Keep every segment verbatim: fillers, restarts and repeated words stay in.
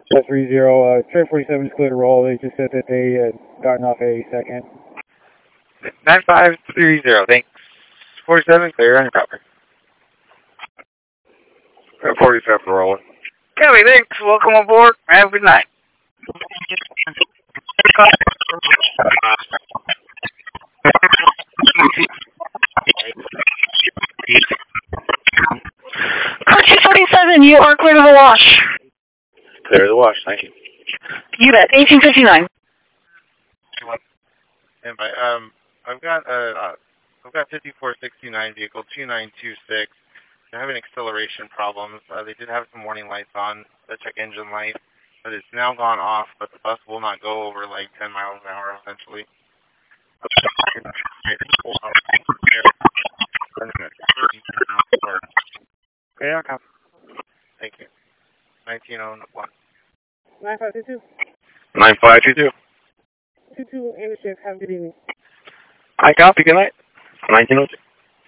three zero, uh, Trade forty-seven is clear to roll. They just said that they had gotten off a second. nine five three zero, thanks. forty-seven, clear and cover. forty-seven rolling. Copy, thanks. Welcome aboard. Have a good night. Car two forty-seven, you are clear to the wash. Clear the wash, thank you. You bet. eighteen fifty-nine. And by, um, I've got uh, uh, I've got fifty-four sixty-nine vehicle two nine two six. They're having acceleration problems. Uh, they did have some warning lights on, the check engine light, but it's now gone off. But the bus will not go over like ten miles an hour, essentially. Yeah, copy. Thank you. nineteen oh one. nine five two two. nine five two two. two two, and the shift. Have a good evening. I copy, good night. nineteen oh two.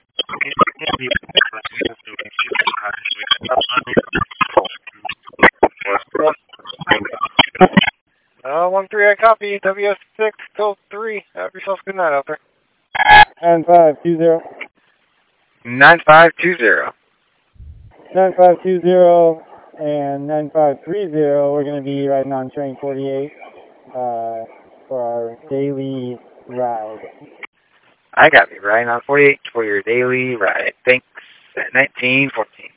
Uh, one three, I copy. W S six till three. Have yourself a good night out there. nine five two zero. nine five two zero. nine five two zero and nine five three zero, we're going to be riding on train forty-eight uh, for our daily ride. I got you. Riding on forty-eight for your daily ride. Thanks. nineteen fourteen.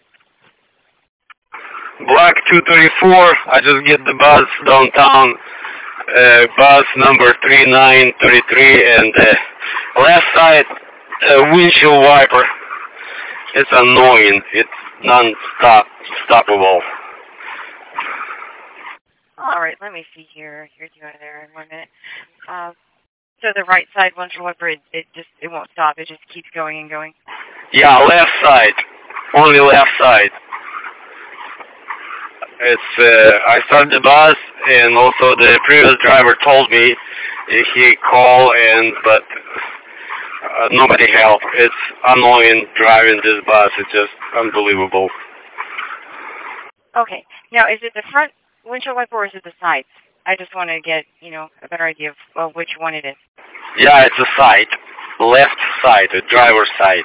Black two thirty-four, I just get the bus downtown, uh, bus number three nine three three, and uh, left side uh, windshield wiper. It's annoying. It's non-stop, stoppable. All right, let me see here. Here's you out of there in one minute. Uh, so the right side windshield wiper, it, it just it won't stop. It just keeps going and going. Yeah, left side. Only left side. It's, uh, I started the bus, and also the previous driver told me he called, and but uh, nobody helped. It's annoying driving this bus. It's just unbelievable. Okay. Now, is it the front windshield wiper or is it the sides? I just want to get, you know, a better idea of well, which one it is. Yeah, it's a side. Left side, the driver's side.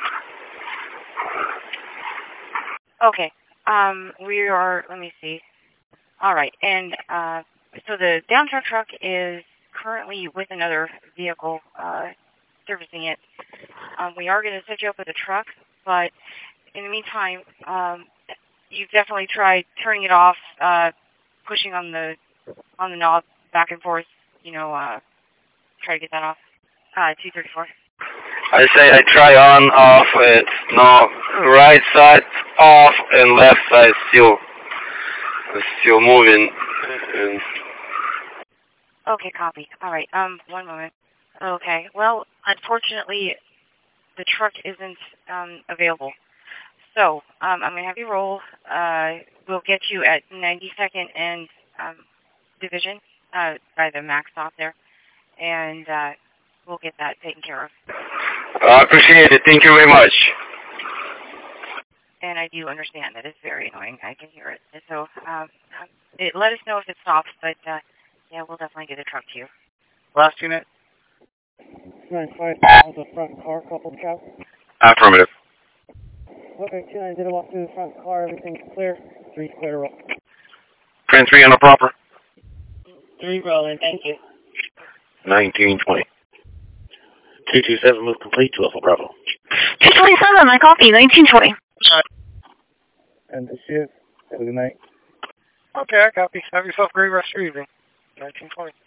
Okay. Um, we are, let me see. All right. And uh, so the downtown truck is currently with another vehicle uh, servicing it. Um, we are going to set you up with a truck, but in the meantime, um, you've definitely tried turning it off, uh, pushing on the on the knob back and forth, you know, uh, try to get that off. Uh, two thirty-four. I say I try on, off, it's no, right side off and left side still, still moving. And okay, copy. All right, um, one moment. Okay, well, unfortunately, the truck isn't um, available. So, um, I'm going to have you roll. Uh, we'll get you at ninety-second and um, Division uh, by the max stop there, and uh, we'll get that taken care of. I appreciate it. Thank you very much. And I do understand that it's very annoying. I can hear it. And so, um, it, let us know if it stops, but uh, yeah, we'll definitely get a truck to you. Last unit. nine five on the front car, couple of cows. Affirmative. Okay, two nine did a walk through the front car, everything's clear. Three clear to roll. Train three on the proper. Three rolling, thank you. nineteen twenty. two two seven move complete to Alpha Bravo. two twenty-seven, I copy. nineteen twenty. And the shift. Have a good night. Okay, I copy. Have yourself a great rest of your evening. nineteen twenty.